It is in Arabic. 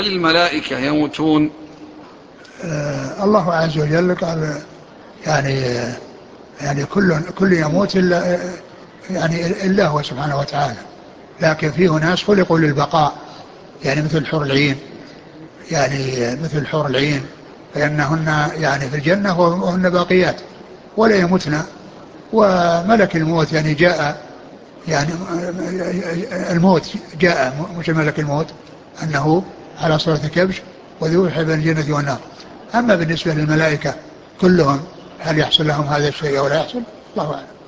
هل الملائكة يموتون؟ الله عز وجل قال يعني يعني كل يموت إلا هو سبحانه وتعالى، لكن فيه ناس خلقوا للبقاء، يعني مثل حور العين، يعني مثل حور العين فإنهن يعني في الجنة وهن باقيات ولا يموتن. وملك الموت يعني جاء، يعني الموت جاء مش ملك الموت أنه على صورة كبش وذبح بين الجنة والنار. أما بالنسبة للملائكة كلهم هل يحصل لهم هذا الشيء أو لا يحصل؟ الله أعلم.